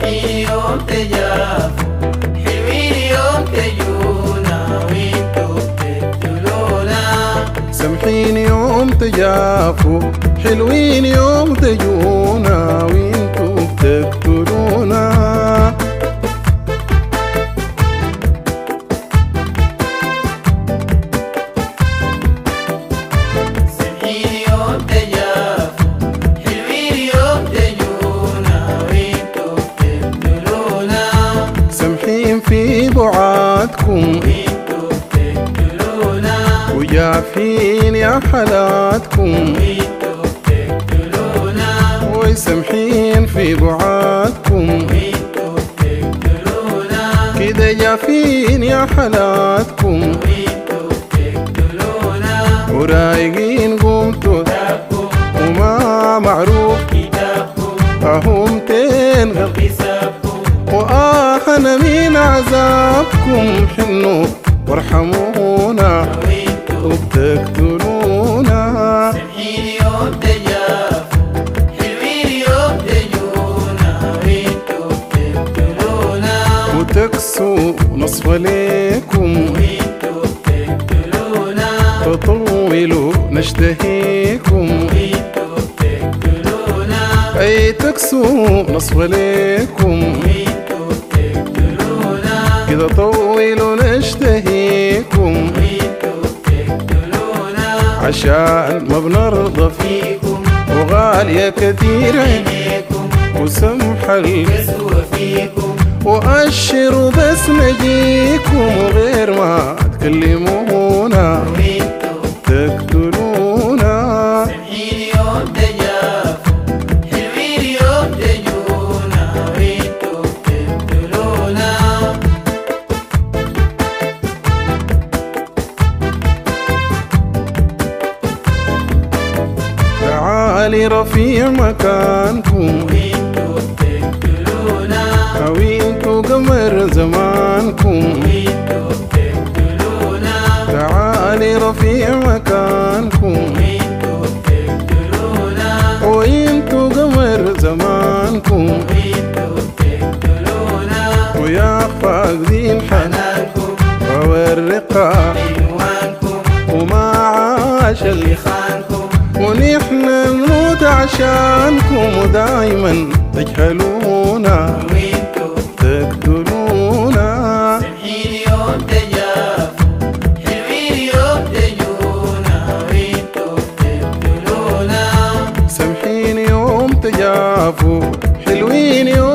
سامحيني يوم تجافوا، حلوين يوم تجونا وانتو بتقتلونا. سامحيني يوم تجافوا، حلوين يوم تجونا وانتو بتقتلونا. سامحيني يوم تجافوا، حلوين يوم تجونا وانتو بتقتلونا. سامحين في بعادكم وانتو بتقتلونا. وجافين يا حالاتكم وانتو بتقتلونا. وسامحين في بعادكم وانتو بتقتلونا. كده جافين يا حالاتكم وانتو بتقتلونا. ورايقين قمتوا كتابكم وما معروف كتابكم أهم تنغل حسابكم. وآخنا من عذابكم حنوا وارحمونا وانتو وبتقتلونا. سامحيني يوم تجافوا، حلوين يوم تجونا وانتو بتقتلونا. وتكسوا نصف ليكم وانتو بتقتلونا. تطولوا نشتهيكم وانتو بتقتلونا. أي تكسوا نصف ليكم وانتو بتقتلونا. كده طولوا نشتهيكم وانتو بتقتلونا. عشان ما بنرضى فيكم وغالية كتير عينيكم وسمح يسوى فيكم. وأشروا بس نجيكم وغير ما تكلمونا وانتو تقتلونا. سامحيني يوم تجافوا، حلوين يوم تجونا وانتو بتقتلونا. تعالي رفيع مكانكم وانتو بتقتلونا. أو انتو قمر زمانكم. وانتو بتقتلونا. تعالي رفيع مكانكم وانتو بتقتلونا. وانتو قمر زمانكم وانتو بتقتلونا. ويا فاقدين حنانكم والرقة عنوانكم وما عاش اللي خانكم. ونحن نموت عشانكم ودايما تجهلونا وانتو تقتلونا. سامحيني يوم تجافوا، حلوين يوم تجونا وانتو بتقتلونا. سامحيني يوم تجافوا، حلوين يوم